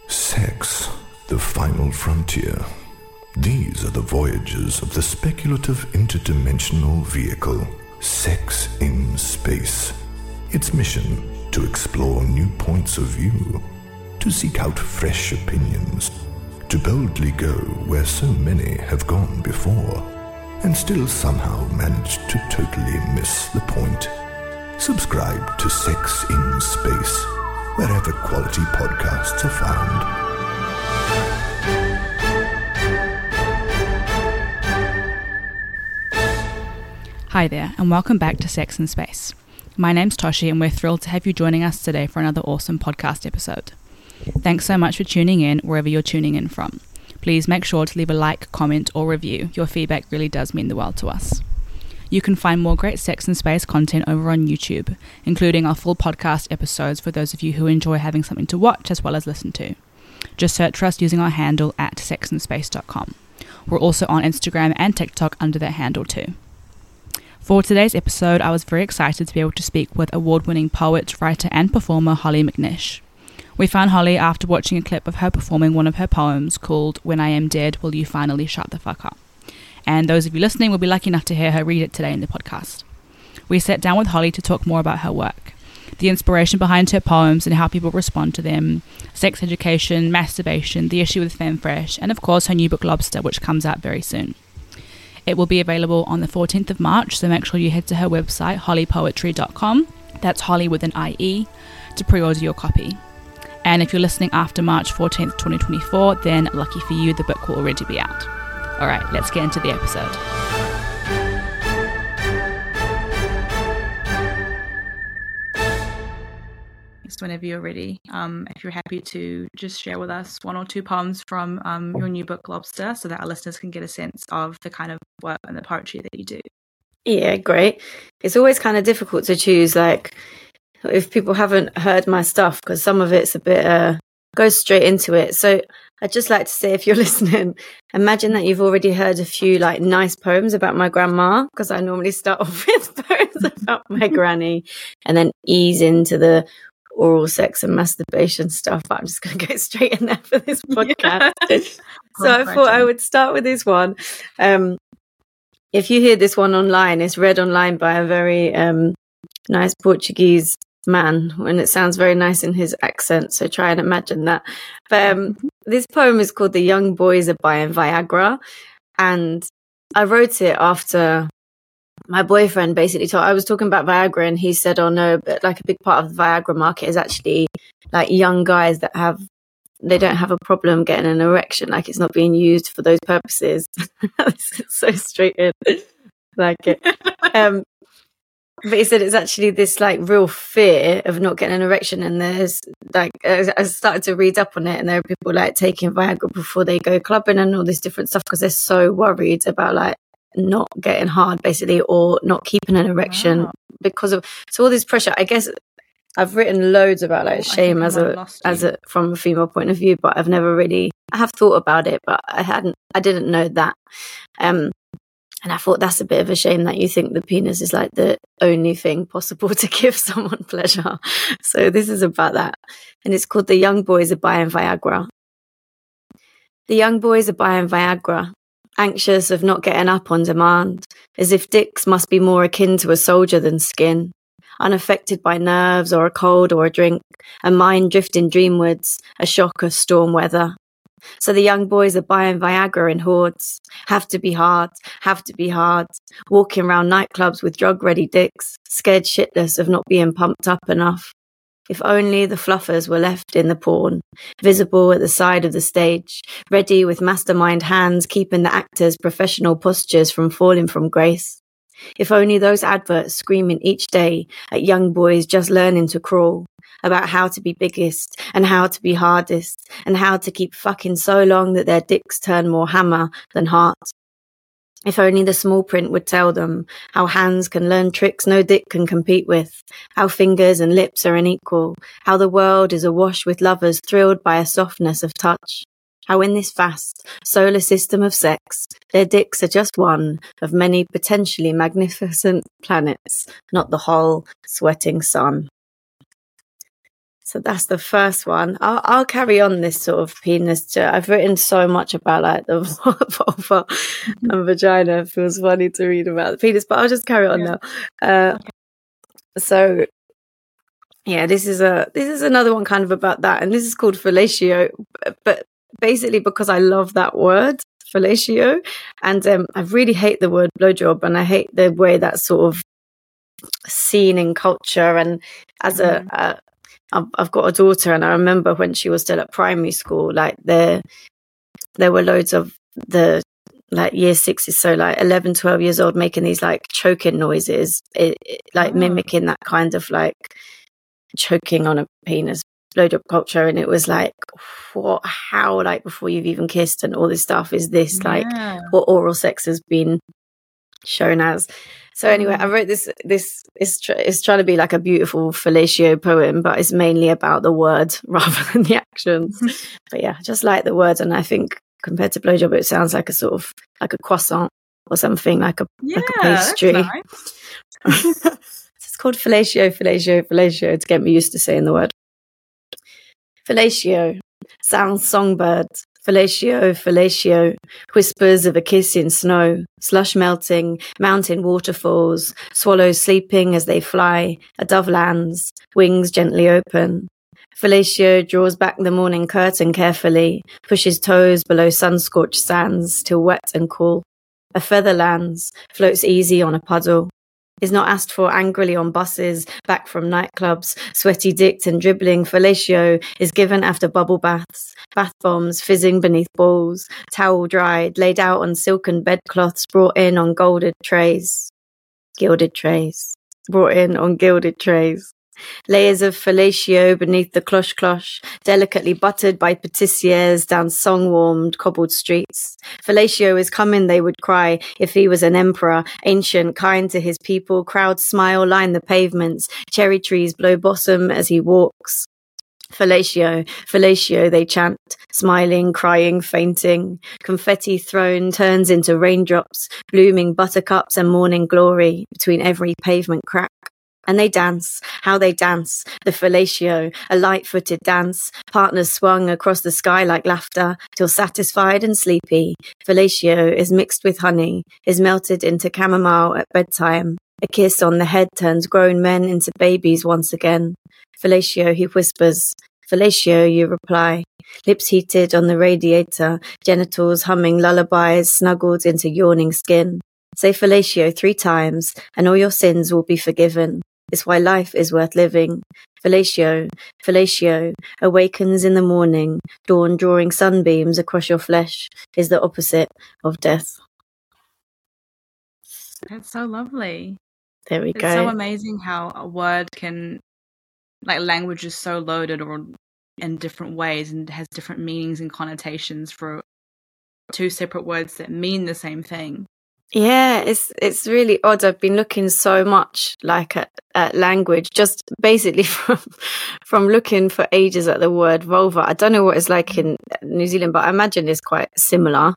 Sex, the final frontier. These are the voyages of the speculative interdimensional vehicle, Sex in Space. Its mission, to explore new points of view, to seek out fresh opinions, to boldly go where so many have gone before, and still somehow manage to totally miss the point. Subscribe to Sex in Space, wherever quality podcasts are found. Hi there, and welcome back to Sex in Space. My name's Toshi, and we're thrilled to have you joining us today for another awesome podcast episode. Thanks so much for tuning in wherever you're tuning in from. Please make sure to leave a like, comment, or review. Your feedback really does mean the world to us. You can find more great Sex in Space content over on YouTube, including our full podcast episodes for those of you who enjoy having something to watch as well as listen to. Just search for us using our handle at sexinspace.com. We're also on Instagram and TikTok under that handle too. For today's episode, I was very excited to be able to speak with award-winning poet, writer, and performer Holly McNish. We found Holly after watching a clip of her performing one of her poems called When I Am Dead, Will You Finally Shut the Fuck Up? And those of you listening will be lucky enough to hear her read it today in the podcast. We sat down with Holly to talk more about her work, the inspiration behind her poems and how people respond to them, sex education, masturbation, the issue with FemFresh, and of course her new book Lobster, which comes out very soon. It will be available on the 14th of March, so make sure you head to her website, hollypoetry.com, that's Holly with an IE, to pre-order your copy. And if you're listening after March 14th, 2024, then lucky for you, the book will already be out. Alright, let's get into the episode. Just whenever you're ready, if you're happy to just share with us one or two poems from your new book Lobster, so that our listeners can get a sense of the kind of work and the poetry that you do. Yeah, great. It's always kind of difficult to choose, like, if people haven't heard my stuff, because some of it's a bit goes straight into it. So I'd just like to say, if you're listening, imagine that you've already heard a few like nice poems about my grandma, because I normally start off with poems about my granny and then ease into the oral sex and masturbation stuff, but I'm just going to go straight in there for this podcast. Yeah. So I thought I would start with this one. If you hear this one online, it's read online by a very nice Portuguese man, and it sounds very nice in his accent, so try and imagine that. But this poem is called The Young Boys Are Buying Viagra, and I wrote it after my boyfriend basically I was talking about Viagra, and he said, oh no, but like a big part of the Viagra market is actually like young guys that they don't have a problem getting an erection, like it's not being used for those purposes. This is so straight in, like it. But he said it's actually this like real fear of not getting an erection, and there's like I started to read up on it, and there are people like taking Viagra before they go clubbing and all this different stuff because they're so worried about like not getting hard basically, or not keeping an erection because of all this pressure. I guess I've written loads about like shame as a from a female point of view, but I have thought about it, but I didn't know that. And I thought that's a bit of a shame that you think the penis is like the only thing possible to give someone pleasure. So this is about that. And it's called The Young Boys Are Buying Viagra. The young boys are buying Viagra, anxious of not getting up on demand, as if dicks must be more akin to a soldier than skin, unaffected by nerves or a cold or a drink, a mind drifting dreamwards, a shock of storm weather. So the young boys are buying Viagra in hordes, have to be hard, walking around nightclubs with drug-ready dicks, scared shitless of not being pumped up enough. If only the fluffers were left in the porn, visible at the side of the stage, ready with mastermind hands keeping the actors' professional postures from falling from grace. If only those adverts screaming each day at young boys just learning to crawl, about how to be biggest and how to be hardest and how to keep fucking so long that their dicks turn more hammer than heart. If only the small print would tell them how hands can learn tricks no dick can compete with, how fingers and lips are unequal, how the world is awash with lovers thrilled by a softness of touch, how in this vast solar system of sex, their dicks are just one of many potentially magnificent planets, not the whole sweating sun. So that's the first one. I'll carry on this sort of penis. I've written so much about like the vulva and vagina. It feels funny to read about the penis, but I'll just carry on now. So yeah, this is another one kind of about that, and this is called fellatio, but basically because I love that word fellatio, and I really hate the word blowjob, and I hate the way that's sort of seen in culture. And as I've got a daughter, and I remember when she was still at primary school, like there were loads of the like year sixes, so like 11, 12 years old, making these like choking noises, mimicking that kind of like choking on a penis blowjob culture. And it was like, how, like before you've even kissed and all this stuff, is this like what oral sex has been shown as? So anyway, I wrote this is trying to be like a beautiful fellatio poem, but it's mainly about the word rather than the actions. But yeah, just like the words. And I think compared to blowjob, it sounds like a sort of like a croissant or something, like a pastry. That's nice. It's called fellatio to get me used to saying the word. Fellatio sounds songbird. Fellatio, whispers of a kiss in snow, slush melting, mountain waterfalls, swallows sleeping as they fly, a dove lands, wings gently open. Fellatio draws back the morning curtain carefully, pushes toes below sun-scorched sands, still wet and cool. A feather lands, floats easy on a puddle. Is not asked for angrily on buses, back from nightclubs, sweaty dicked and dribbling. Fellatio is given after bubble baths, bath bombs fizzing beneath balls, towel dried, laid out on silken bedcloths, brought in on gilded trays. Brought in on gilded trays. Layers of fellatio beneath the cloche, delicately buttered by patissiers down song-warmed, cobbled streets. Fellatio is coming, they would cry, if he was an emperor, ancient, kind to his people. Crowds smile, line the pavements. Cherry trees blow blossom as he walks. Fellatio, they chant, smiling, crying, fainting. Confetti thrown turns into raindrops, blooming buttercups and morning glory between every pavement crack. And they dance, how they dance, the fellatio, a light-footed dance, partners swung across the sky like laughter, till satisfied and sleepy. Fellatio is mixed with honey, is melted into chamomile at bedtime. A kiss on the head turns grown men into babies once again. Fellatio, he whispers. Fellatio, you reply. Lips heated on the radiator, genitals humming lullabies snuggled into yawning skin. Say fellatio 3 times, and all your sins will be forgiven. It's why life is worth living. Fellatio, awakens in the morning, dawn drawing sunbeams across your flesh, is the opposite of death. That's so lovely. There we go. It's so amazing how a word can, like, language is so loaded or in different ways and has different meanings and connotations for 2 separate words that mean the same thing. Yeah, it's really odd. I've been looking so much like at language, just basically from looking for ages at the word vulva. I don't know what it's like in New Zealand, but I imagine it's quite similar.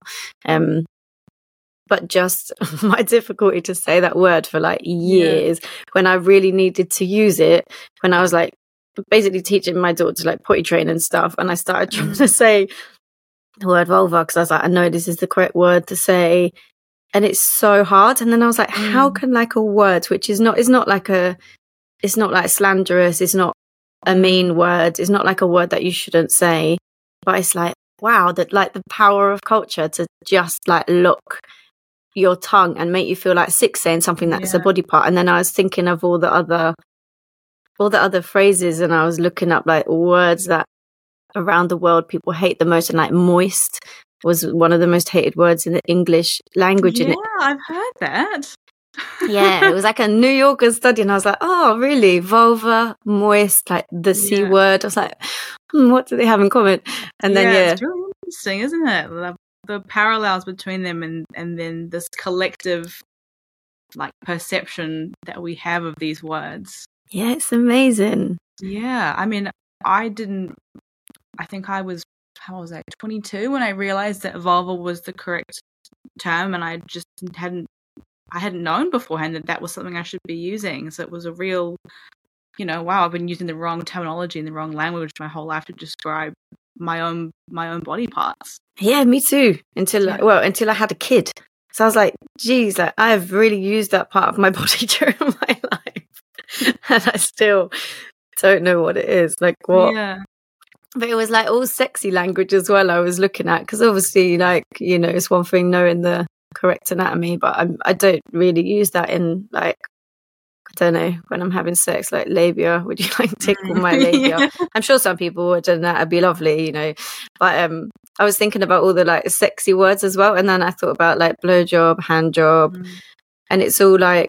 But just my difficulty to say that word for like years when I really needed to use it, when I was like basically teaching my daughter to like potty train and stuff, and I started trying to say the word vulva because I was like, I know this is the correct word to say. And it's so hard. And then I was like, how can like a word, which is not like slanderous, it's not a mean word, it's not like a word that you shouldn't say, but it's like, wow, that like the power of culture to just like lock your tongue and make you feel like sick saying something that's a body part. And then I was thinking of all the other phrases, and I was looking up like words that around the world people hate the most, and like moist was one of the most hated words in the English language. Yeah, I've heard that. Yeah, it was like a New Yorker study, and I was like, oh, really? Vulva, moist, like the C word. I was like, what do they have in common? And then, it's really interesting, isn't it? The parallels between them and then this collective like perception that we have of these words. Yeah, it's amazing. Yeah, I mean, I think I was, how was I, 22 when I realized that vulva was the correct term, and I just hadn't known beforehand that was something I should be using. So it was a real wow, I've been using the wrong terminology and the wrong language my whole life to describe my own body parts. Yeah, me too. Until I had a kid. So I was like, geez, like I've really used that part of my body during my life. And I still don't know what it is. Like what? Yeah. But it was like all sexy language as well I was looking at. Because obviously, like, it's one thing knowing the correct anatomy, but I don't really use that in, like, I don't know, when I'm having sex, like labia. Would you like tickle my labia? Yeah. I'm sure some people would, and that'd be lovely, But I was thinking about all the like sexy words as well, and then I thought about like blowjob, hand job, and it's all like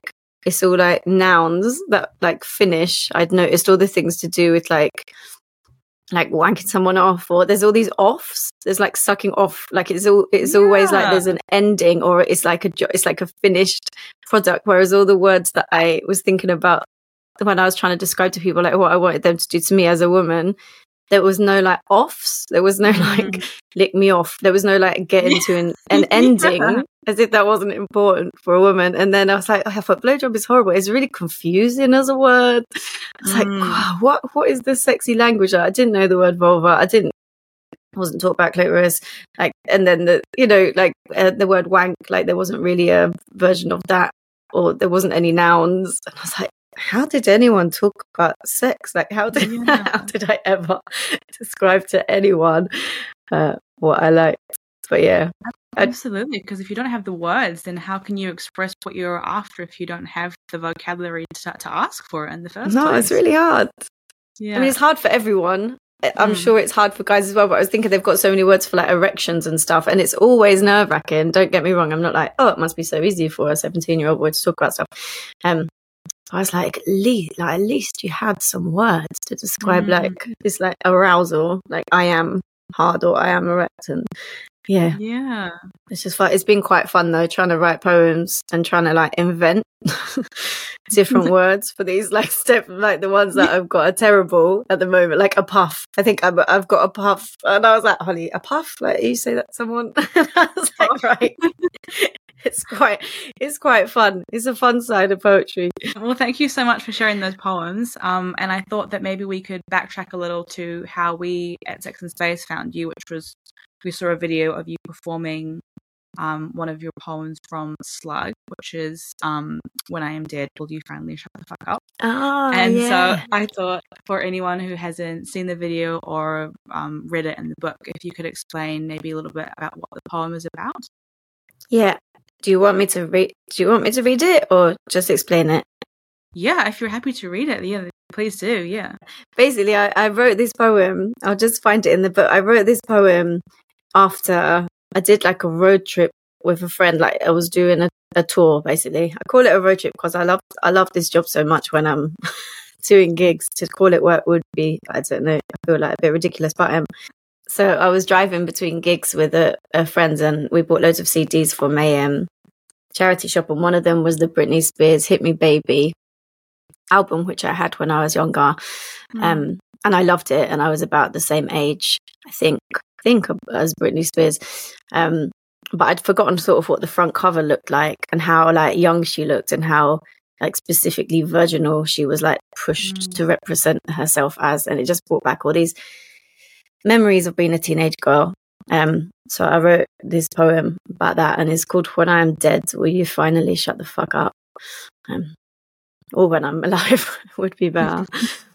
nouns that like finish. I'd noticed all the things to do with like wanking someone off, or there's all these offs. There's like sucking off, like it's always like there's an ending, or it's like a finished product. Whereas all the words that I was thinking about when I was trying to describe to people like what I wanted them to do to me as a woman, there was no like offs. There was no like lick me off. There was no like get into an ending, as if that wasn't important for a woman. And then I was like, I thought blowjob is horrible. It's really confusing as a word. I was like, wow, what is this sexy language? I didn't know the word vulva. I wasn't taught about clitoris. Like, and then the word wank, like there wasn't really a version of that, or there wasn't any nouns. And I was like, how did anyone talk about sex? Like, how did I ever describe to anyone what I liked? But yeah. Absolutely, because if you don't have the words, then how can you express what you're after if you don't have the vocabulary to ask for it in the first place? No, it's really hard. Yeah. I mean, it's hard for everyone. I'm sure it's hard for guys as well, but I was thinking they've got so many words for like erections and stuff, and it's always nerve-wracking. Don't get me wrong. I'm not like, oh, it must be so easy for a 17-year-old boy to talk about stuff. I was like, at least you had some words to describe like this like arousal, like I am hard or I am erect, and yeah, it's just fun. It's been quite fun though, trying to write poems and trying to like invent different words for these like like the ones that I've got are terrible at the moment, like a puff. I think I've got a puff, and I was like, Holly, a puff? Like you say that to someone? I was like, right. It's quite fun. It's a fun side of poetry. Well, thank you so much for sharing those poems. And I thought that maybe we could backtrack a little to how we at Sex and Space found you, which was we saw a video of you performing one of your poems from Slug, which is When I Am Dead, Will You Finally Shut the Fuck Up? Oh, and yeah. So I thought for anyone who hasn't seen the video or read it in the book, if you could explain maybe a little bit about what the poem is about. Yeah. Do you want me to read it or just explain it? Yeah, if you're happy to read it, yeah, please do. Yeah. Basically, I wrote this poem. I'll just find it in the book. I wrote this poem after I did like a road trip with a friend. Like I was doing a tour, basically. I call it a road trip because I love this job so much when I'm doing gigs. To call it work would be, I don't know, I feel like a bit ridiculous, but so I was driving between gigs with a friend, and we bought loads of CDs from a charity shop, and one of them was the Britney Spears Hit Me Baby album, which I had when I was younger. And I loved it, and I was about the same age, I think as Britney Spears. But I'd forgotten sort of what the front cover looked like and how like young she looked and how like specifically virginal she was like pushed to represent herself as, and it just brought back all these memories of being a teenage girl. So I wrote this poem about that, and it's called When I Am Dead, Will You Finally Shut the Fuck Up? Or When I'm Alive would be better.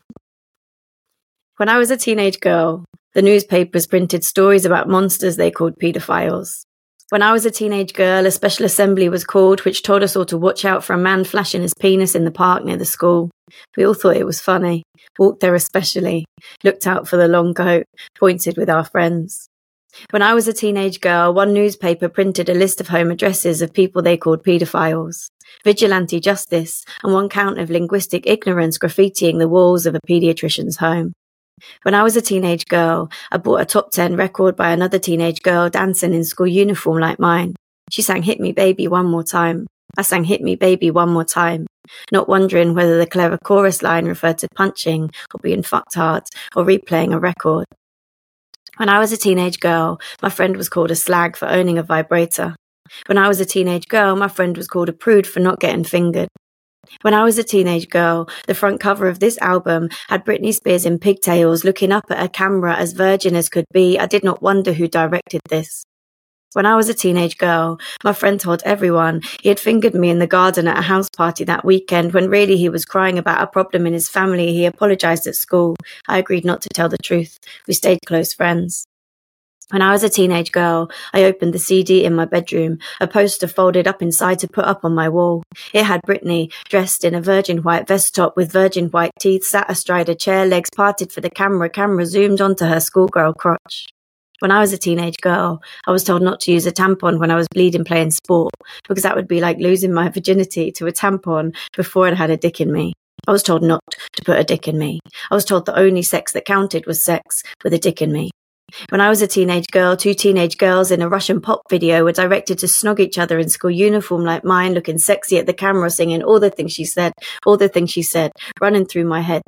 When I was a teenage girl, the newspapers printed stories about monsters they called paedophiles. When I was a teenage girl, a special assembly was called, which told us all to watch out for a man flashing his penis in the park near the school. We all thought it was funny, walked there especially, looked out for the long coat, pointed with our friends. When I was a teenage girl, one newspaper printed a list of home addresses of people they called paedophiles, vigilante justice, and one count of linguistic ignorance graffitiing the walls of a paediatrician's home. When I was a teenage girl, I bought a top 10 record by another teenage girl dancing in school uniform like mine. She sang Hit Me Baby One More Time. I sang Hit Me Baby One More Time, not wondering whether the clever chorus line referred to punching or being fucked hard or replaying a record. When I was a teenage girl, my friend was called a slag for owning a vibrator. When I was a teenage girl, my friend was called a prude for not getting fingered. When I was a teenage girl, the front cover of this album had Britney Spears in pigtails looking up at a camera as virgin as could be. I did not wonder who directed this. When I was a teenage girl, my friend told everyone he had fingered me in the garden at a house party that weekend when really he was crying about a problem in his family. He apologized at school. I agreed not to tell the truth. We stayed close friends. When I was a teenage girl, I opened the CD in my bedroom, a poster folded up inside to put up on my wall. It had Britney, dressed in a virgin white vest top with virgin white teeth, sat astride a chair, legs parted for the camera zoomed onto her schoolgirl crotch. When I was a teenage girl, I was told not to use a tampon when I was bleeding playing sport, because that would be like losing my virginity to a tampon before I'd had a dick in me. I was told not to put a dick in me. I was told the only sex that counted was sex with a dick in me. When I was a teenage girl, 2 teenage girls in a Russian pop video were directed to snog each other in school uniform like mine, looking sexy at the camera, singing all the things she said, running through my head.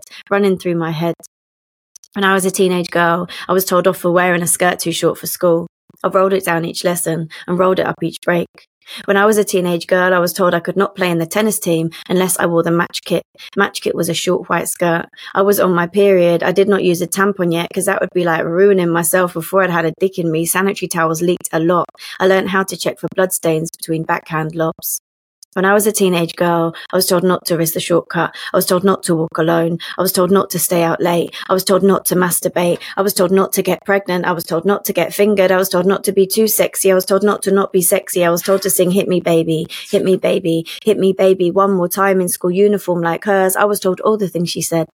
When I was a teenage girl, I was told off for wearing a skirt too short for school. I rolled it down each lesson and rolled it up each break. When I was a teenage girl, I was told I could not play in the tennis team unless I wore the match kit. Match kit was a short white skirt. I was on my period. I did not use a tampon yet because that would be like ruining myself before I'd had a dick in me. Sanitary towels leaked a lot. I learned how to check for bloodstains between backhand lobs. When I was a teenage girl, I was told not to risk the shortcut. I was told not to walk alone. I was told not to stay out late. I was told not to masturbate. I was told not to get pregnant. I was told not to get fingered. I was told not to be too sexy. I was told not to not be sexy. I was told to sing Hit Me Baby, Hit Me Baby, Hit Me Baby one more time in school uniform like hers. I was told all the things she said,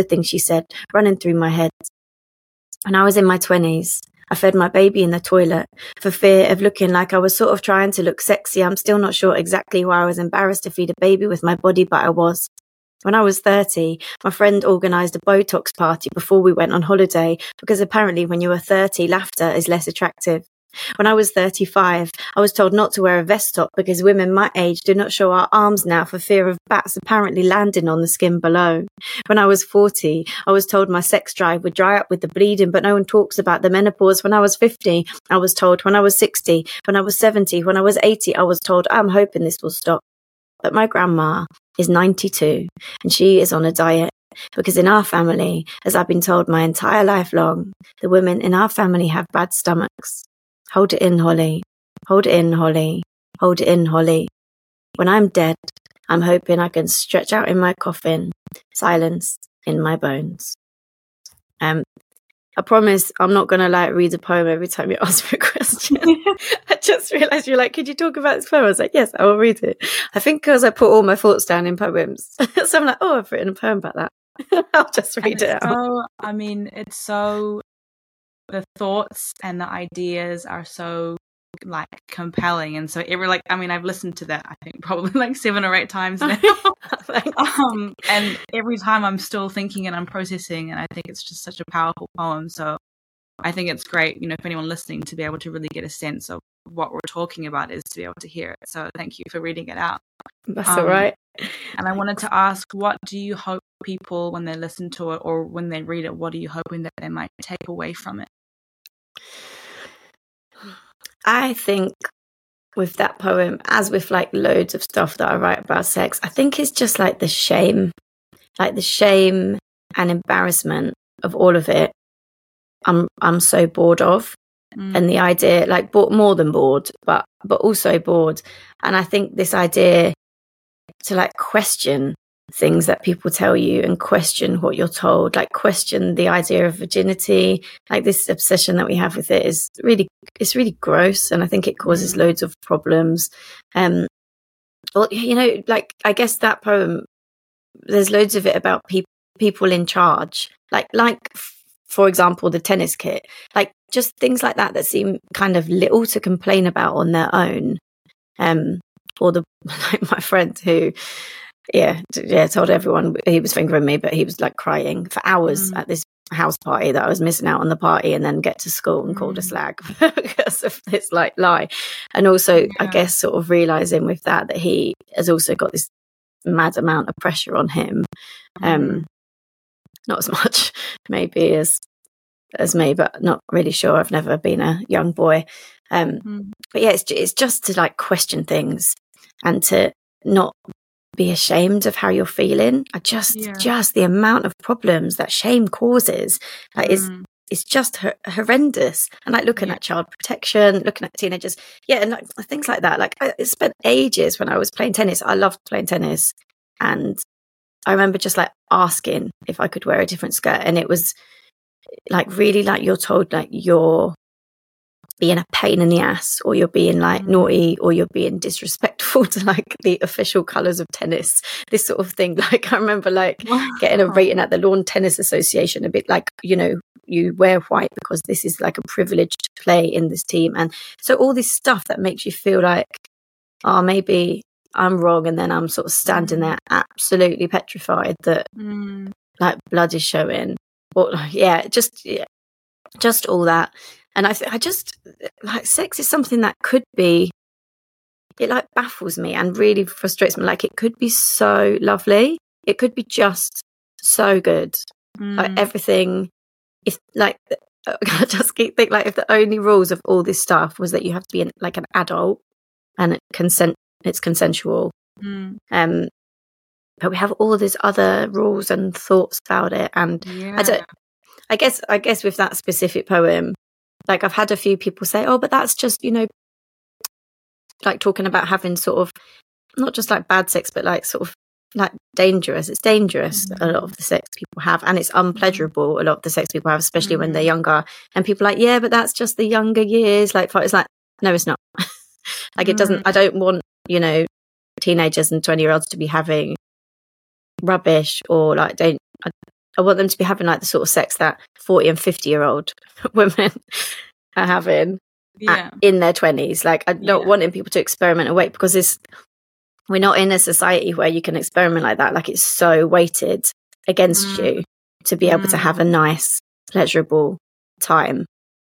running through my head. When I was in my 20s, I fed my baby in the toilet for fear of looking like I was sort of trying to look sexy. I'm still not sure exactly why I was embarrassed to feed a baby with my body, but I was. When I was 30, my friend organised a Botox party before we went on holiday because apparently when you are 30, laughter is less attractive. When I was 35, I was told not to wear a vest top because women my age do not show our arms now for fear of bats apparently landing on the skin below. When I was 40, I was told my sex drive would dry up with the bleeding, but no one talks about the menopause. When I was 50, I was told. When I was 60, when I was 70, when I was 80, I was told, I'm hoping this will stop. But my grandma is 92 and she is on a diet. Because in our family, as I've been told my entire life long, the women in our family have bad stomachs. Hold it in, Holly. Hold it in, Holly. Hold it in, Holly. When I'm dead, I'm hoping I can stretch out in my coffin, silence in my bones. I promise I'm not going to read a poem every time you ask for a question. I just realised you're like, could you talk about this poem? I was like, yes, I will read it. I think because I put all my thoughts down in poems. So I'm like, oh, I've written a poem about that. I'll just read it out. The thoughts and the ideas are so compelling, and so I've listened to that I think probably 7 or 8 times now. And every time I'm still thinking and I'm processing, and I think it's just such a powerful poem. So I think it's great, if anyone listening, to be able to really get a sense of what we're talking about, is to be able to hear it. So thank you for reading it out. That's all right. And I wanted to ask, what do you hope people, when they listen to it or when they read it, what are you hoping that they might take away from it? I think with that poem, as with loads of stuff that I write about sex, I think it's just the shame and embarrassment of all of it. I'm so bored of, and the idea, more than bored, but also bored. And I think this idea to question things that people tell you and question what you're told, question the idea of virginity, this obsession that we have with it is really gross, and I think it causes loads of problems. I guess that poem, there's loads of it about people in charge, for example, the tennis kit, just things like that seem kind of little to complain about on their own. Or my friend who told everyone he was fingering me, but he was crying for hours at this house party that I was missing out on the party, and then get to school and called a slag because of this lie. And also, I guess, sort of realizing with that he has also got this mad amount of pressure on him. Not as much maybe as me, but not really sure. I've never been a young boy. But yeah, it's just to question things and to not be ashamed of how you're feeling. Just the amount of problems that shame causes, like, it's just horrendous. And like looking at child protection, looking at teenagers, and like things like that. Like, I spent ages when I was playing tennis. I loved playing tennis, and I remember just like asking if I could wear a different skirt, and it was like really like you're told like you're being a pain in the ass, or you're being like naughty, or you're being disrespectful to like the official colours of tennis, this sort of thing. Like, I remember like getting a rating at the Lawn Tennis Association, a bit like, you know, you wear white because this is like a privilege to play in this team. And so all this stuff that makes you feel like, oh, maybe I'm wrong, and then I'm sort of standing there absolutely petrified that like blood is showing, or just all that. And I just like, sex is something that could be, it like baffles me and really frustrates me. Like, it could be so lovely, it could be just so good, like everything. If like, I just keep thinking, like, if the only rules of all this stuff was that you have to be like an adult and it's consensual, but we have all these other rules and thoughts about it. And I guess with that specific poem, like, I've had a few people say, oh, but that's just, you know, like talking about having sort of not just like bad sex, but like sort of like dangerous. It's dangerous, a lot of the sex people have, and it's unpleasurable, a lot of the sex people have, especially when they're younger. And people are like, yeah, but that's just the younger years. Like, it's like, no, it's not. Like, it doesn't, I don't want, you know, teenagers and 20-year-olds to be having rubbish, or like, I want them to be having like the sort of sex that 40 and 50-year-old women are having in their 20s. Like, I'm not wanting people to experiment away, because we're not in a society where you can experiment like that. Like, it's so weighted against you to be able to have a nice, pleasurable time.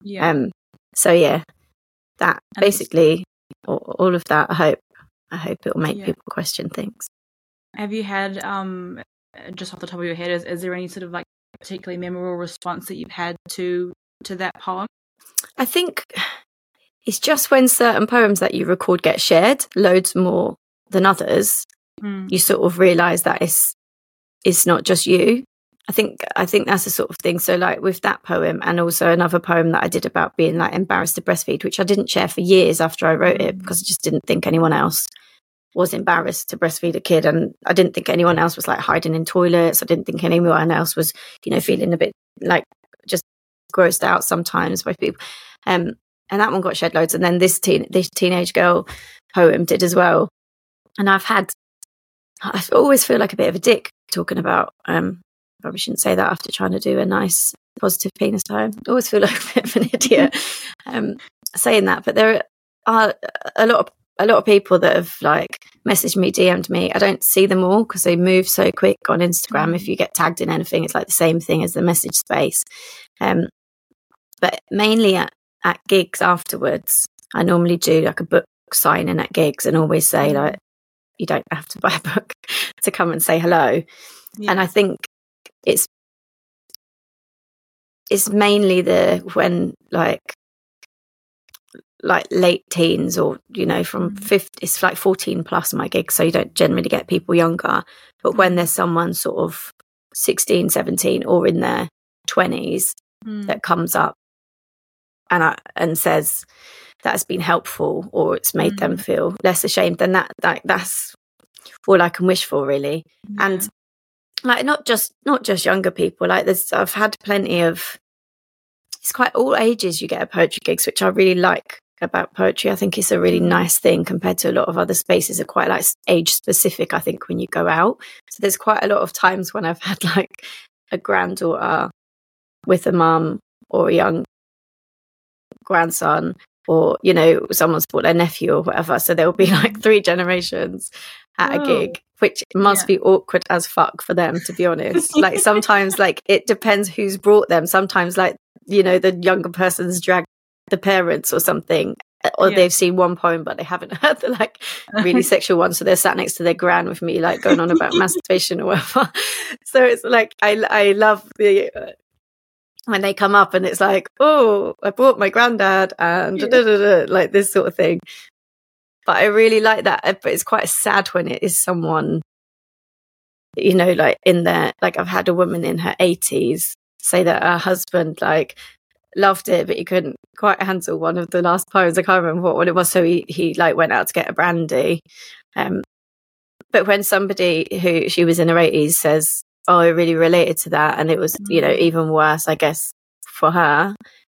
So yeah, that basically all of that. I hope it will make people question things. Have you had just off the top of your head, is there any sort of like particularly memorable response that you've had to that poem? I think it's just when certain poems that you record get shared loads more than others, you sort of realise that it's not just you. I think that's the sort of thing. So like with that poem, and also another poem that I did about being like embarrassed to breastfeed, which I didn't share for years after I wrote it, because I just didn't think anyone else was embarrassed to breastfeed a kid, and I didn't think anyone else was like hiding in toilets. I didn't think anyone else was, you know, feeling a bit like just grossed out sometimes by people. And that one got shared loads, and then this teenage girl poem did as well. And I always feel like a bit of a dick talking about, probably shouldn't say that after trying to do a nice positive penis time. I always feel like a bit of an idiot saying that, but there are a lot of people that have like messaged me, DM'd me. I don't see them all because they move so quick on Instagram. If you get tagged in anything, it's like the same thing as the message space. But mainly at gigs afterwards, I normally do like a book signing at gigs, and always say like, you don't have to buy a book to come and say hello. And I think it's mainly when like late teens, or, you know, from 50, it's like 14 plus my gigs, so you don't generally get people younger. But when there's someone sort of 16, 17 or in their 20s that comes up and says that's been helpful, or it's made them feel less ashamed, then that's all I can wish for, really. And like not just younger people, like I've had plenty of, it's quite all ages you get at poetry gigs, which I really like about poetry. I think it's a really nice thing compared to a lot of other spaces are quite like age specific, I think, when you go out. So there's quite a lot of times when I've had like a granddaughter with a mum, or a young grandson, or, you know, someone's brought their nephew or whatever. So there'll be like 3 generations at a gig, which must be awkward as fuck for them, to be honest. Like sometimes like it depends who's brought them. Sometimes like, you know, the younger person's dragged the parents or something, or they've seen one poem but they haven't heard the like really sexual one, so they're sat next to their gran with me like going on about masturbation or whatever. So it's like I love the when they come up and it's like, oh, I brought my granddad and like this sort of thing. But I really like that. But it's quite sad when it is someone you know, like in there, like I've had a woman in her 80s say that her husband like loved it, but he couldn't quite handle one of the last poems. I can't remember what it was. So he like went out to get a brandy. But when somebody who she was in her 80s says, oh, I really related to that, and it was, you know, even worse, I guess, for her.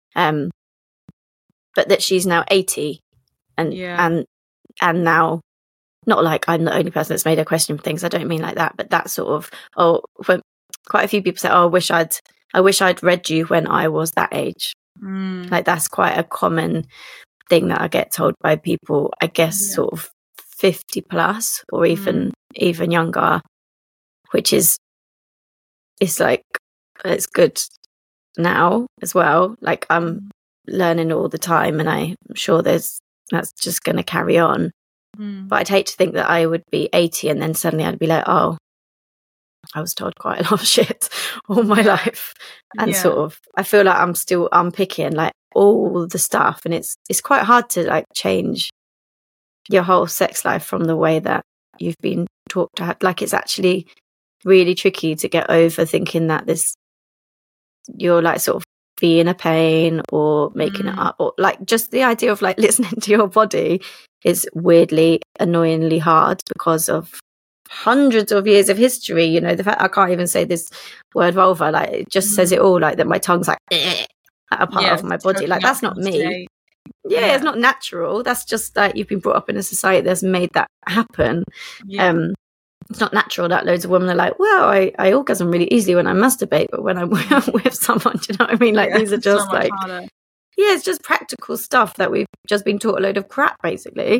But that she's now 80 and now, not like I'm the only person that's made her question things. I don't mean like that, but that sort of, when quite a few people say, oh, I wish I'd read you when I was that age. Like that's quite a common thing that I get told by people, I guess, sort of 50 plus or even younger, which is, it's like, it's good now as well. Like I'm learning all the time, and I'm sure that's just going to carry on. But I'd hate to think that I would be 80 and then suddenly I'd be like, oh, I was told quite a lot of shit all my life. And sort of, I feel like I'm still unpicking like all the stuff, and it's quite hard to like change your whole sex life from the way that you've been taught to have. Like it's actually really tricky to get over thinking that you're like sort of being a pain or making it up, or like just the idea of like listening to your body is weirdly annoyingly hard because of hundreds of years of history. You know, the fact I can't even say this word vulva, like it just says it all, like that my tongue's like at a part of my body, like that's not me. It's not natural. That's just like you've been brought up in a society that's made that happen. It's not natural that loads of women are like, well, I orgasm really easily when I masturbate, but when I'm with someone, do you know what I mean? Like these are just so like harder. It's just practical stuff that we've just been taught a load of crap, basically.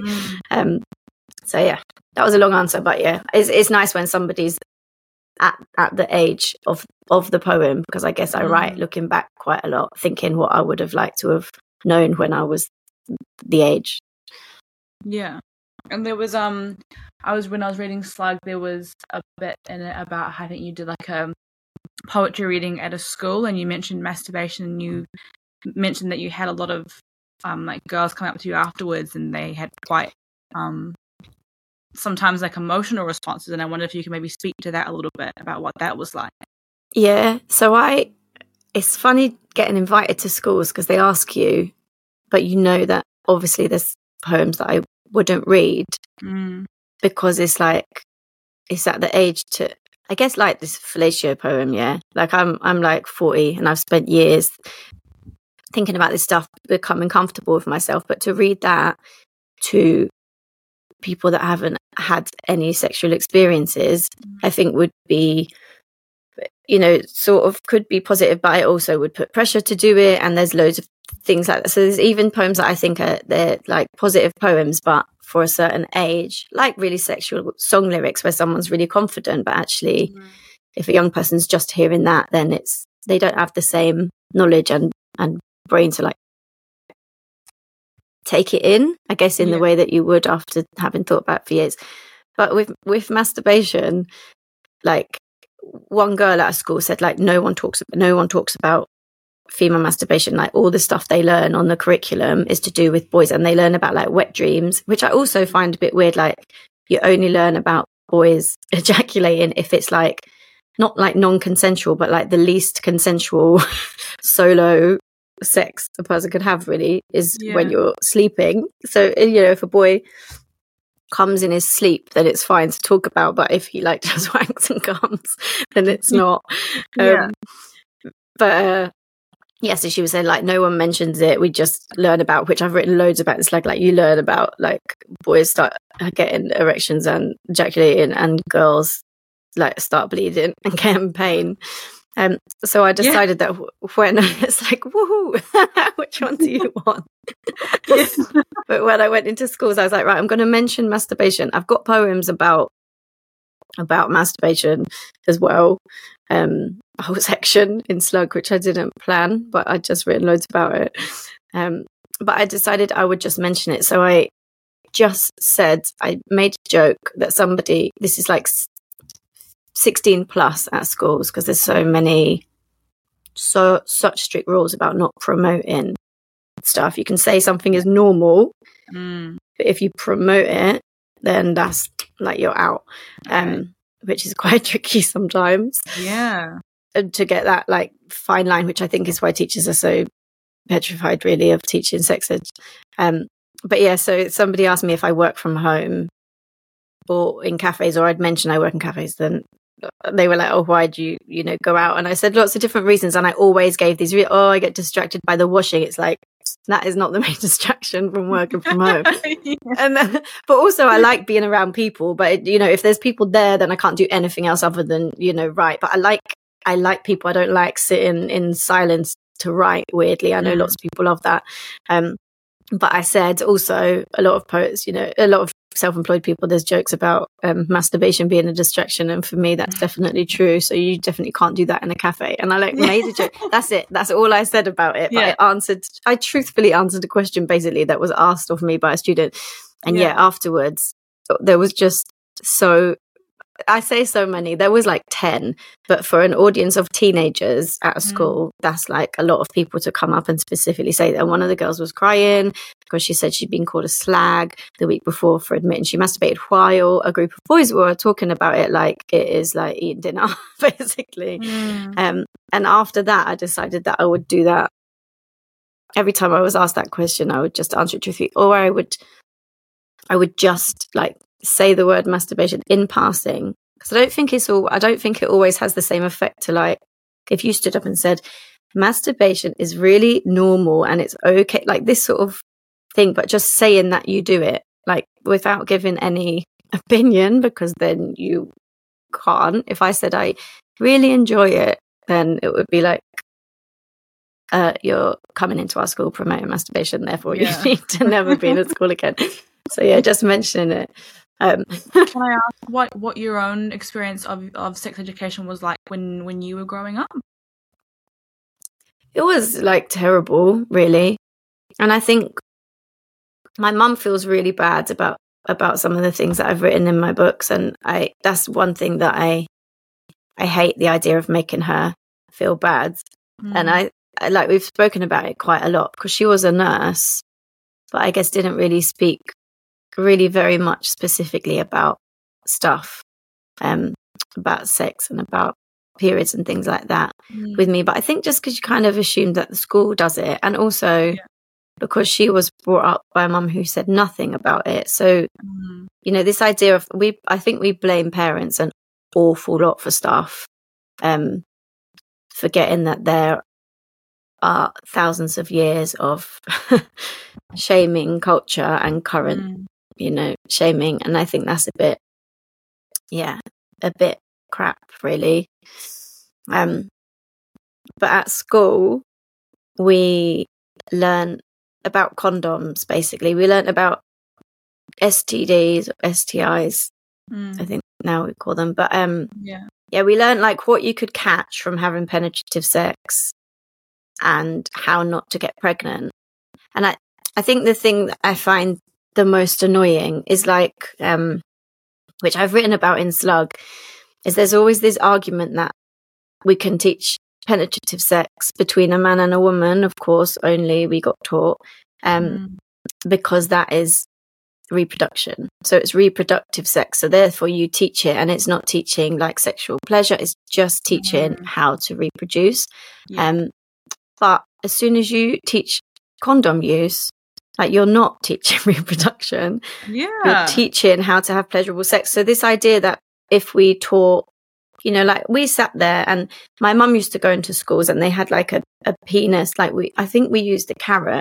So yeah, that was a long answer, but yeah, it's nice when somebody's at the age of the poem, because I guess I write looking back quite a lot, thinking what I would have liked to have known when I was the age. Yeah. And there was when I was reading Slug, there was a bit in it about, I think you did like a poetry reading at a school, and you mentioned masturbation, and you mentioned that you had a lot of like girls come up to you afterwards, and they had quite sometimes like emotional responses, and I wonder if you can maybe speak to that a little bit about what that was like. Yeah, so it's funny getting invited to schools because they ask you, but you know that obviously there's poems that I wouldn't read because it's like it's at the age to, I guess, like this fellatio poem. Like I'm like 40 and I've spent years thinking about this stuff, becoming comfortable with myself, but to read that to people that haven't had any sexual experiences, I think would be, you know, sort of could be positive, but I also would put pressure to do it. And there's loads of things like that. So there's even poems that I think they're like positive poems, but for a certain age, like really sexual song lyrics where someone's really confident, but actually if a young person's just hearing that, then they don't have the same knowledge and brain to like take it in, I guess, in the way that you would after having thought about it for years. But with masturbation, like one girl at a school said, like no one talks about female masturbation. Like all the stuff they learn on the curriculum is to do with boys, and they learn about like wet dreams, which I also find a bit weird. Like you only learn about boys ejaculating if it's like not like non-consensual, but like the least consensual solo sex a person could have really is when you're sleeping. So, you know, if a boy comes in his sleep, then it's fine to talk about, but if he like just wanks and comes, then it's not. But so she was saying like no one mentions it, we just learn about, which I've written loads about. It's like you learn about like boys start getting erections and ejaculating, and girls like start bleeding and getting pain. So I decided that when it's like, woohoo, which one do you want? But when I went into schools, I was like, right, I'm going to mention masturbation. I've got poems about masturbation as well. A whole section in Slug, which I didn't plan, but I'd just written loads about it. But I decided I would just mention it. So I just said, I made a joke that somebody, this is like 16 plus at schools, because there's such strict rules about not promoting stuff. You can say something is normal, but if you promote it, then that's like you're out. which is quite tricky sometimes. Yeah. And to get that like fine line, which I think is why teachers are so petrified really of teaching sex ed. But yeah, so somebody asked me if I work from home or in cafes, or I'd mentioned I work in cafes, then they were like, oh, why do you go out? And I said lots of different reasons, and I always gave these I get distracted by the washing. It's like, that is not the main distraction from working from home. Yeah. And but also I like being around people, but if there's people there, then I can't do anything else other than write. But I like people. I don't like sitting in silence to write, weirdly. I know lots of people love that. But I said also, a lot of poets, a lot of self-employed people, there's jokes about masturbation being a distraction. And for me, that's definitely true. So you definitely can't do that in a cafe. And I made a joke. That's it. That's all I said about it. But I truthfully answered a question basically that was asked of me by a student. And afterwards, there was just I say so many, there was like 10, but for an audience of teenagers at a school, that's like a lot of people to come up and specifically say that. And one of the girls was crying because she said she'd been called a slag the week before for admitting she masturbated, while a group of boys were talking about it like it is like eating dinner, basically. And after that, I decided that I would do that. Every time I was asked that question, I would just answer it truthfully, or I would just like say the word masturbation in passing, because I don't think it always has the same effect to like if you stood up and said masturbation is really normal and it's okay, like this sort of thing, but just saying that you do it like without giving any opinion, because then you can't. If I said I really enjoy it, then it would be like you're coming into our school promoting masturbation, therefore you need to never be in a school again. So yeah, just mentioning it. Can I ask what your own experience of sex education was like when you were growing up? It was like terrible, really. And I think my mum feels really bad about some of the things that I've written in my books, and that's one thing that I hate, the idea of making her feel bad. And I like, we've spoken about it quite a lot because she was a nurse, but I guess didn't really speak really very much specifically about stuff, about sex and about periods and things like that with me. But I think just because you kind of assumed that the school does it, and also because she was brought up by a mum who said nothing about it. So, this idea of I think we blame parents an awful lot for stuff, forgetting that there are thousands of years of shaming culture and current shaming, and I think that's a bit crap, really. But at school we learn about condoms. Basically, we learn about STDs or STIs, I think now we call them, but we learn like what you could catch from having penetrative sex and how not to get pregnant. And I think the thing that I find the most annoying is like, which I've written about in Slug, is there's always this argument that we can teach penetrative sex between a man and a woman. Of course, only we got taught, because that is reproduction. So it's reproductive sex. So therefore you teach it, and it's not teaching like sexual pleasure. It's just teaching how to reproduce. But as soon as you teach condom use, like, you're not teaching reproduction. You're teaching how to have pleasurable sex. So this idea that if we taught, like we sat there, and my mum used to go into schools and they had like a penis, like I think we used a carrot.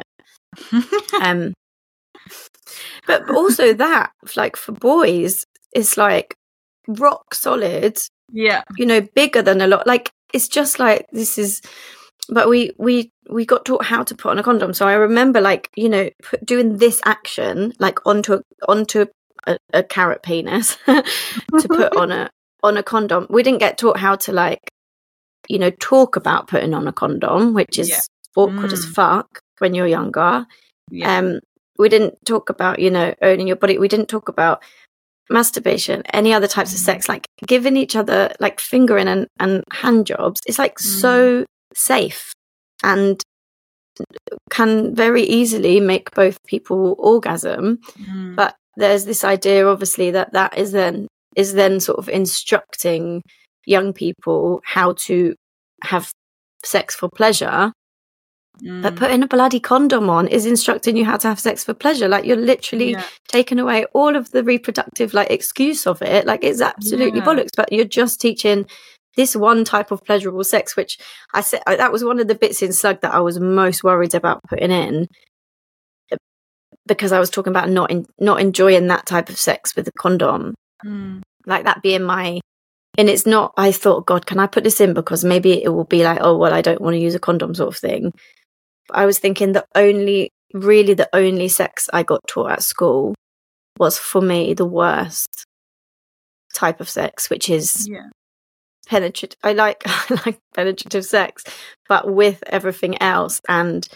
But also that, like for boys, it's like rock solid. Bigger than a lot. Like, it's just like, this is, but we got taught how to put on a condom. So I remember like, doing this action, like onto a carrot penis to put on a condom. We didn't get taught how to like, talk about putting on a condom, which is awkward as fuck when you're younger. We didn't talk about, owning your body. We didn't talk about masturbation, any other types of sex, like giving each other like fingering and hand jobs. It's like so safe and can very easily make both people orgasm. But there's this idea, obviously, that is then is then sort of instructing young people how to have sex for pleasure. But putting a bloody condom on is instructing you how to have sex for pleasure. Like, you're literally taking away all of the reproductive like excuse of it. Like, it's absolutely bollocks. But you're just teaching this one type of pleasurable sex, which I said that was one of the bits in Slug that I was most worried about putting in, because I was talking about not enjoying that type of sex with a condom, like that being my. And it's not. I thought, God, can I put this in because maybe it will be like, oh well, I don't want to use a condom sort of thing. I was thinking the only sex I got taught at school was, for me, the worst type of sex, which is penetrative. I like penetrative sex, but with everything else, and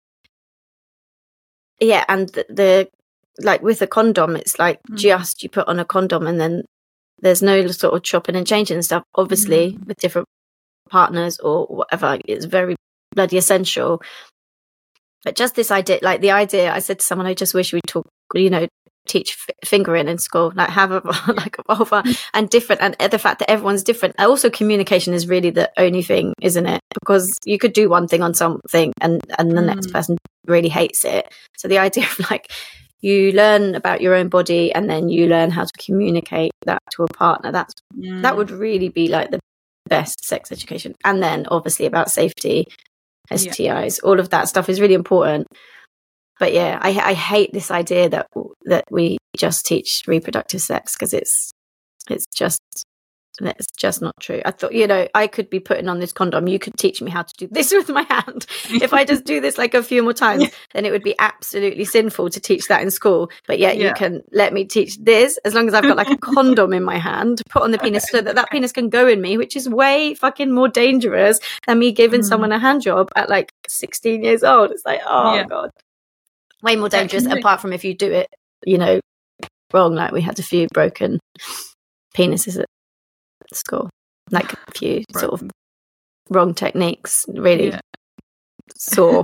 the like with a condom, it's like just you put on a condom and then there's no sort of chopping and changing and stuff. Obviously, with different partners or whatever, it's very bloody essential. But just this idea, like the idea, I said to someone, I just wish we'd talk, teach fingering in school, like have a vulva and different, and the fact that everyone's different. Also, communication is really the only thing, isn't it? Because you could do one thing on something and the next person really hates it. So the idea of like, you learn about your own body and then you learn how to communicate that to a partner. That would really be like the best sex education. And then obviously about safety, STIs, all of that stuff is really important. But yeah, I hate this idea that we just teach reproductive sex, because it's just not true. I thought, I could be putting on this condom. You could teach me how to do this with my hand. If I just do this like a few more times, then it would be absolutely sinful to teach that in school. But yet you can let me teach this as long as I've got like a condom in my hand to put on the penis so that penis can go in me, which is way fucking more dangerous than me giving someone a hand job at like 16 years old. It's like, God. Way more dangerous, apart from if you do it, wrong. Like, we had a few broken penises at school, like a few sort of wrong techniques, really sore.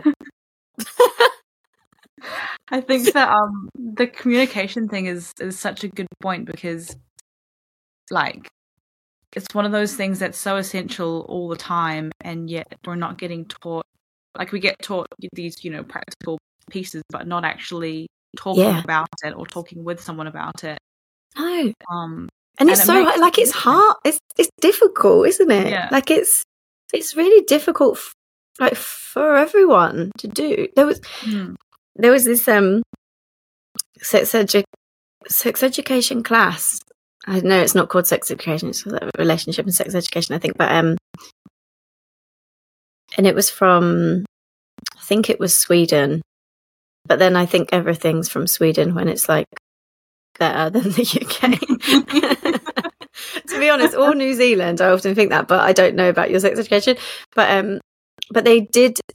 I think that the communication thing is such a good point, because like it's one of those things that's so essential all the time, and yet we're not getting taught. Like, we get taught these practical pieces, but not actually talking about it or talking with someone about it. No. And it's so like, it's hard. It's difficult, isn't it? Yeah. Like, it's really difficult, like, for everyone to do. There was this sex education class. I know it's not called sex education; it's relationship and sex education, I think. But and it was from, I think it was Sweden. But then I think everything's from Sweden when it's like better than the UK. To be honest, or New Zealand, I often think that, but I don't know about your sex education. But there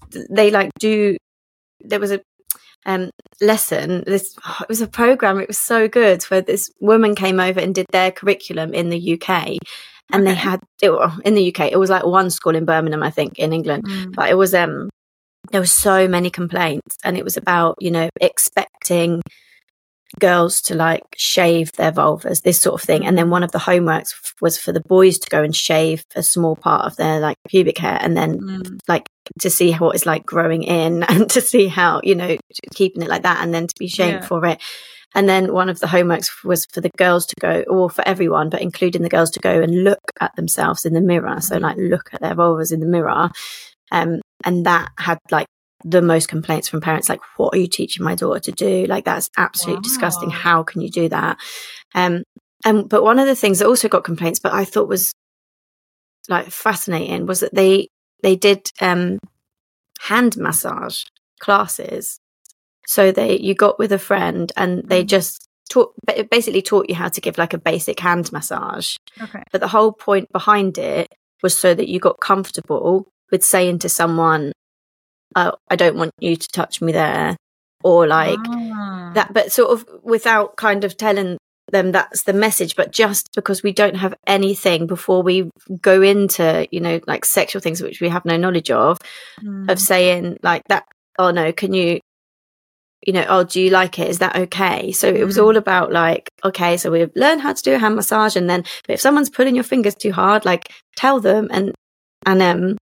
was a lesson. It was a program. It was so good, where this woman came over and did their curriculum in the UK. And they had in the UK. It was like one school in Birmingham, I think, in England. But it was there were so many complaints, and it was about, expecting girls to like shave their vulvas, this sort of thing. And then one of the homeworks was for the boys to go and shave a small part of their like pubic hair, and then like to see what it's like growing in, and to see how, keeping it like that, and then to be shamed for it. And then one of the homeworks was for the girls to go, or for everyone, but including the girls to go and look at themselves in the mirror. So like look at their vulvas in the mirror. And that had like the most complaints from parents, like, what are you teaching my daughter to do? Like, that's absolutely disgusting. How can you do that? But one of the things that also got complaints, but I thought was like fascinating, was that they did hand massage classes. So you got with a friend and they just basically taught you how to give like a basic hand massage. Okay. But the whole point behind it was so that you got comfortable with saying to someone, oh, I don't want you to touch me there, or like that, but sort of without kind of telling them that's the message. But just because we don't have anything before we go into, like sexual things which we have no knowledge of saying like that, oh no, can you oh, do you like it? Is that okay? So it was all about like, okay, so we've learned how to do a hand massage, and then but if someone's pulling your fingers too hard, like tell them. And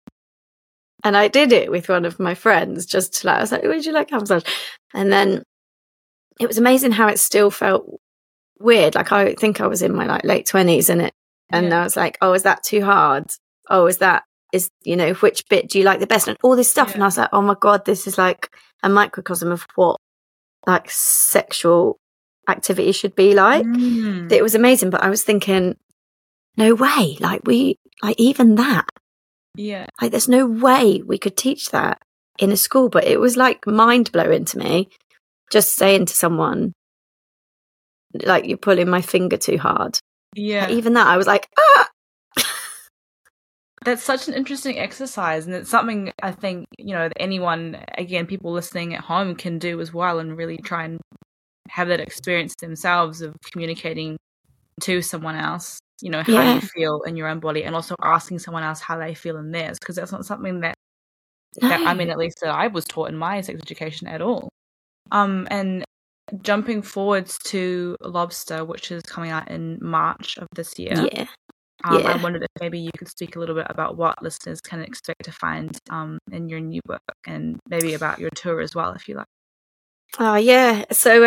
I did it with one of my friends, just to like, I was like, would you like hand massage? And then it was amazing how it still felt weird. Like I think I was in my like late 20s and I was like, oh, is that too hard? Oh, which bit do you like the best? And all this stuff. And I was like, oh my God, this is like a microcosm of what like sexual activity should be like. It was amazing. But I was thinking, no way. Like even that. Yeah. Like there's no way we could teach that in a school. But it was like mind blowing to me, just saying to someone, like, you're pulling my finger too hard. Yeah. Like, even that, I was like, ah! That's such an interesting exercise, and it's something I think, that anyone, again, people listening at home can do as well, and really try and have that experience themselves of communicating to someone else, how you feel in your own body, and also asking someone else how they feel in theirs, because that's not something that I mean, at least that I was taught in my sex education at all. And jumping forwards to Lobster, which is coming out in March of this year. Yeah. I wondered if maybe you could speak a little bit about what listeners can expect to find in your new book, and maybe about your tour as well, if you like. Oh, yeah.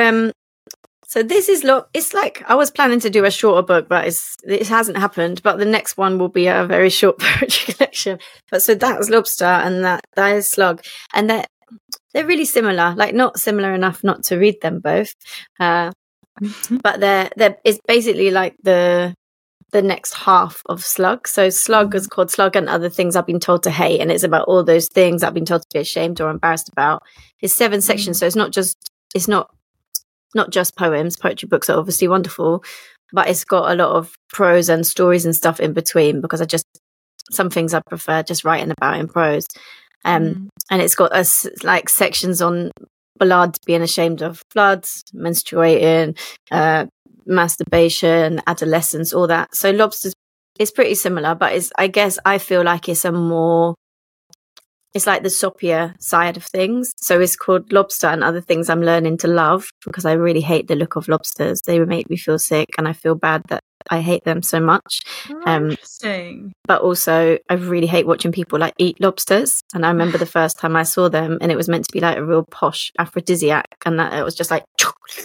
So this is it's like I was planning to do a shorter book, but it hasn't happened. But the next one will be a very short poetry collection. But so that was Lobster, and that is Slug, and they're really similar. Like not similar enough not to read them both, but it's basically like the next half of Slug. So Slug is called Slug and Other Things I've Been Told to Hate, and it's about all those things I've been told to be ashamed or embarrassed about. It's 7 sections, so it's not just poems. Poetry books are obviously wonderful, but it's got a lot of prose and stories and stuff in between, because some things I prefer just writing about in prose. And it's got like sections on blood, being ashamed of blood, menstruating, masturbation, adolescence, all that. So Lobsters is pretty similar, but I feel like it's like the soppier side of things. So it's called Lobster and Other Things I'm Learning to Love, because I really hate the look of lobsters. They make me feel sick, and I feel bad that I hate them so much. Interesting. But also I really hate watching people like eat lobsters. And I remember the first time I saw them, and it was meant to be like a real posh aphrodisiac, and that it was just like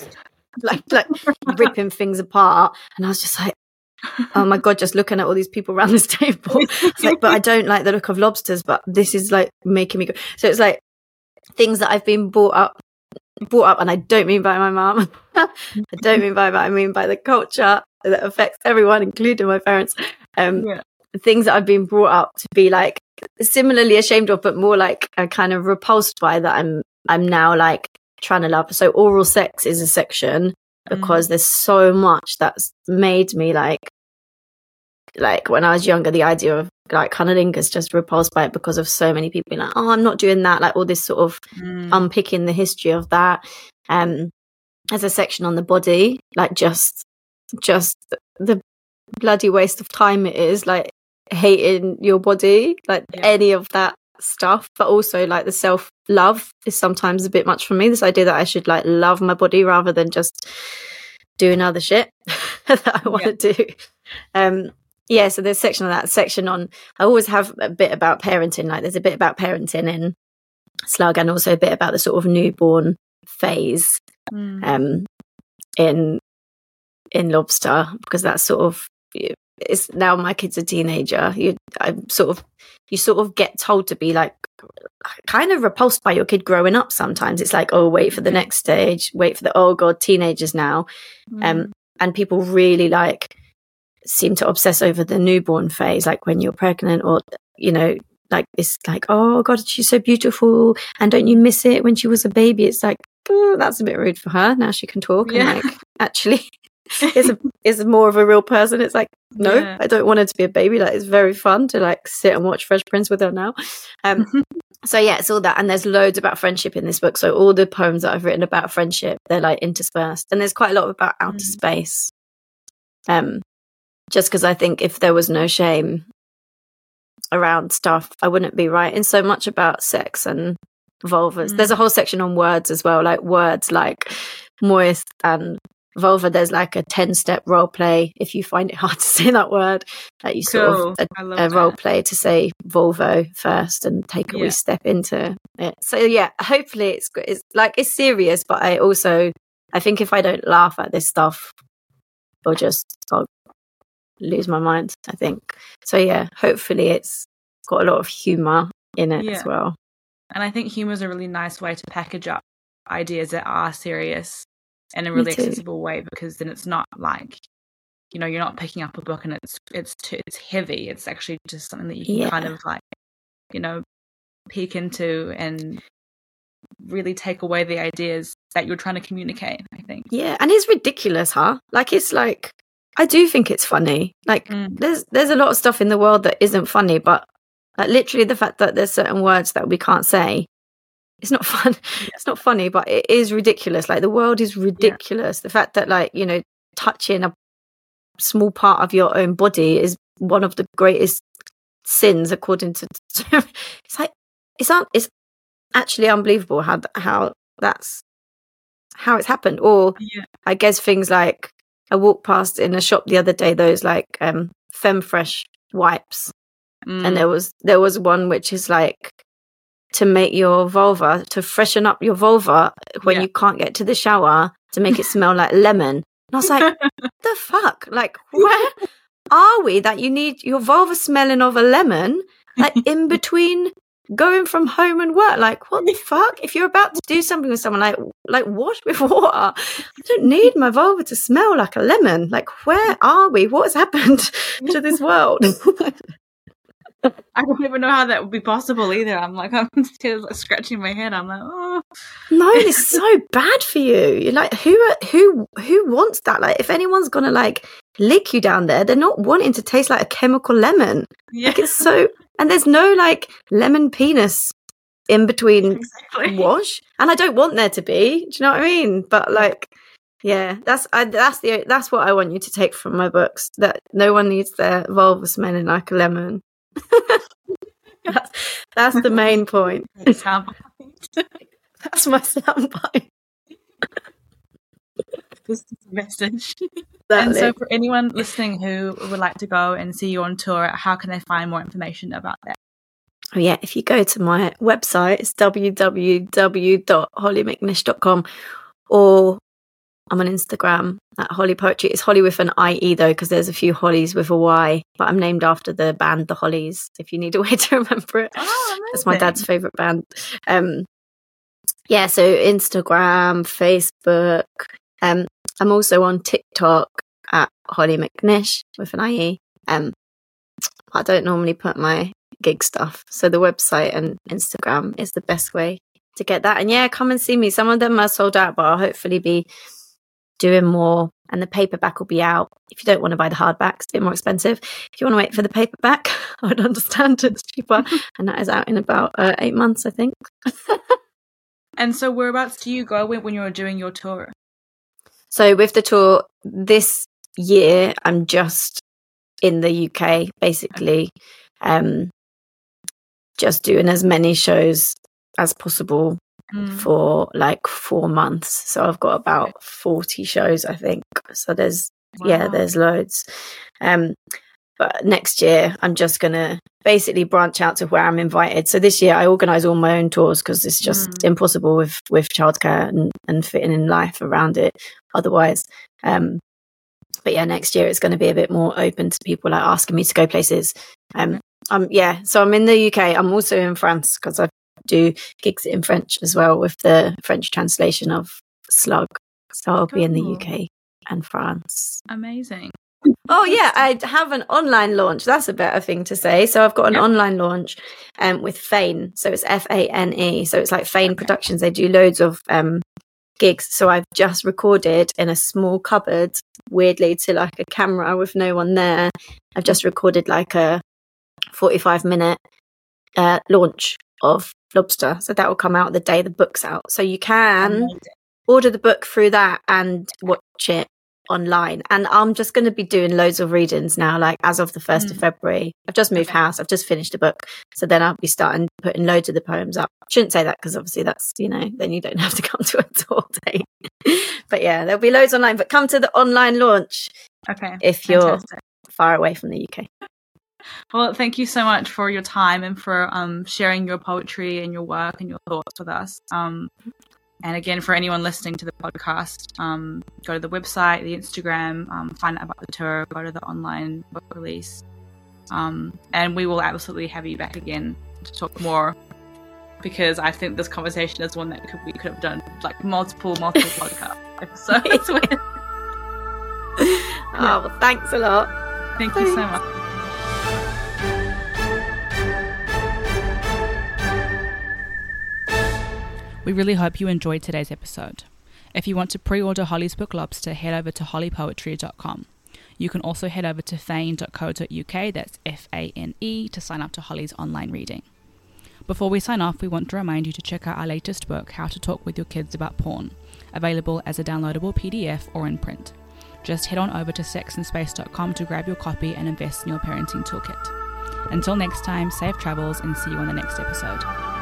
ripping things apart, and I was just like, oh my God, just looking at all these people around this table. It's like, but I don't like the look of lobsters, but this is like making me go. So it's like things that I've been brought up, and I don't mean by my mum. I don't mean by that. I mean by the culture that affects everyone, including my parents. Things that I've been brought up to be like similarly ashamed of, but more like kind of repulsed by, that I'm now like trying to love. So oral sex is a section, because there's so much that's made me like when I was younger, the idea of like cunnilingus, just repulsed by it, because of so many people being like, oh, I'm not doing that, like all this sort of unpicking the history of that. There's a section on the body, like just the bloody waste of time it is, like hating your body, like any of that stuff. But also like the self-love is sometimes a bit much for me, this idea that I should like love my body rather than just doing other shit that I want to do. So there's section on that, section on, I always have a bit about parenting, like there's a bit about parenting in Slug, and also a bit about the sort of newborn phase in Lobster, because that's sort of, it's now my kid's a teenager. You sort of get told to be like kind of repulsed by your kid growing up. Sometimes it's like, oh, wait for the next stage, wait for the, oh God, teenagers now. And people really like seem to obsess over the newborn phase, like when you're pregnant, or like it's like, oh God, she's so beautiful, and don't you miss it when she was a baby? It's like, oh, that's a bit rude for her. Now she can talk and like actually is more of a real person. It's like, no, I don't want her to be a baby. Like, it's very fun to like sit and watch Fresh Prince with her now. So yeah, it's all that, and there's loads about friendship in this book. So all the poems that I've written about friendship, they're like interspersed, and there's quite a lot about outer space. Just because I think if there was no shame around stuff, I wouldn't be writing so much about sex and vulvas. There's a whole section on words as well, like words like moist and vulva. There's like a 10-step role play if you find it hard to say that word, that you sort of a role play to say vulvo first and take a wee step into it. So yeah, hopefully it's serious, but I think if I don't laugh at this stuff, I'll lose my mind, I think. So yeah, hopefully it's got a lot of humor in it as well. And I think humor is a really nice way to package up ideas that are serious in a really accessible way, because then it's not like, you know, you're not picking up a book and it's heavy. It's actually just something that you can kind of like, you know, peek into and really take away the ideas that you're trying to communicate, I think. Yeah, and it's ridiculous, huh? Like, it's like, I do think it's funny. Like, there's a lot of stuff in the world that isn't funny, but like literally the fact that there's certain words that we can't say, it's not fun. It's not funny, but it is ridiculous. Like, the world is ridiculous. The fact that, like, you know, touching a small part of your own body is one of the greatest sins, according to it's like it's actually unbelievable how that's how it's happened. Or I guess things like, I walked past in a shop the other day those like Femfresh wipes, and there was one which is like to make your vulva, to freshen up your vulva when you can't get to the shower, to make it smell like lemon. And I was like, the fuck? Like, where are we that you need your vulva smelling of a lemon, like in between going from home and work? Like, what the fuck? If you're about to do something with someone, like wash with water. I don't need my vulva to smell like a lemon. Like, where are we? What has happened to this world? I don't even know how that would be possible either. I'm still like scratching my head. I'm like, oh no, it's so bad for you. You're like, who wants that? Like, if anyone's gonna like lick you down there, they're not wanting to taste like a chemical lemon. Like, it's so, and there's no like lemon penis in between wash, and I don't want there to be. Do you know what I mean? But like, yeah, that's what I want you to take from my books. That no one needs their vulva smelling like a lemon. That's the main point. That's my soundbite. This is the message. And so for anyone listening who would like to go and see you on tour, how can they find more information about that? Oh yeah, if you go to my website, it's www.hollymcnish.com, or I'm on Instagram at Holly Poetry. It's Holly with an I-E though, because there's a few Hollies with a Y, but I'm named after the band The Hollies, if you need a way to remember it. Oh, that's my dad's favourite band. Yeah, so Instagram, Facebook. I'm also on TikTok at Holly McNish with an I-E. I don't normally put my gig stuff, so the website and Instagram is the best way to get that. And yeah, come and see me. Some of them are sold out, but I'll hopefully be doing more, and the paperback will be out. If you don't want to buy the hardback, it's a bit more expensive. If you want to wait for the paperback, I would understand, it's cheaper, and that is out in about 8 months, I think. And so whereabouts do you go when you're doing your tour? So with the tour this year, I'm just in the UK, basically, just doing as many shows as possible for like 4 months. So I've got about 40 shows, I think. So there's loads. But next year I'm just gonna basically branch out to where I'm invited. So this year I organise all my own tours because it's just impossible with childcare and fitting in life around it otherwise. But yeah, next year it's going to be a bit more open to people like asking me to go places. So I'm in the UK. I'm also in France because I do gigs in French as well with the French translation of Slug. So I'll be in the UK and France. Amazing. Oh yeah, I have an online launch. That's a better thing to say. So I've got an online launch with Fane. So it's Fane. So it's like Fane Productions. They do loads of gigs. So I've just recorded in a small cupboard, weirdly, to like a camera with no one there. I've just recorded like a 45-minute launch of Lobster. So that will come out the day the book's out. So you can order the book through that and watch it online. And I'm just going to be doing loads of readings now, like as of the 1st of February. I've just moved house. I've just finished a book. So then I'll be starting putting loads of the poems up. Shouldn't say that because obviously that's, then you don't have to come to a tour day. But yeah, there'll be loads online. But come to the online launch if you're far away from the UK. Well, thank you so much for your time and for sharing your poetry and your work and your thoughts with us. And again, for anyone listening to the podcast, go to the website, the Instagram, find out about the tour, go to the online book release. And we will absolutely have you back again to talk more, because I think this conversation is one that we could have done like multiple podcast episodes with. Well, thanks a lot. Thank you so much. We really hope you enjoyed today's episode. If you want to pre-order Holly's Book Lobster, head over to hollypoetry.com. You can also head over to fane.co.uk, that's FANE, to sign up to Holly's online reading. Before we sign off, we want to remind you to check out our latest book, How to Talk with Your Kids About Porn, available as a downloadable PDF or in print. Just head on over to sexandspace.com to grab your copy and invest in your parenting toolkit. Until next time, safe travels and see you on the next episode.